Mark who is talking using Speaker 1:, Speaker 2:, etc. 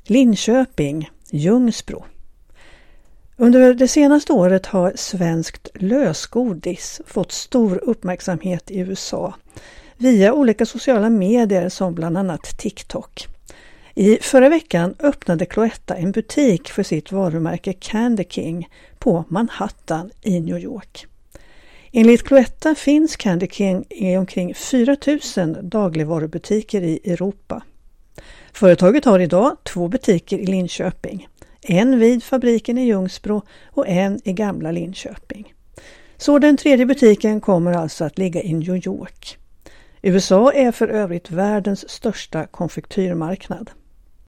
Speaker 1: Linköping, Ljungsbro. Under det senaste året har svenskt lösgodis fått stor uppmärksamhet i USA via olika sociala medier som bland annat TikTok. I förra veckan öppnade Cloetta en butik för sitt varumärke Candy King på Manhattan i New York. Enligt Cloetta finns Candy King i omkring 4 000 dagligvarubutiker i Europa. Företaget har idag 2 butiker i Linköping. En vid fabriken i Ljungsbro och en i gamla Linköping. Så den tredje butiken kommer alltså att ligga i New York. USA är för övrigt världens största konfektyrmarknad.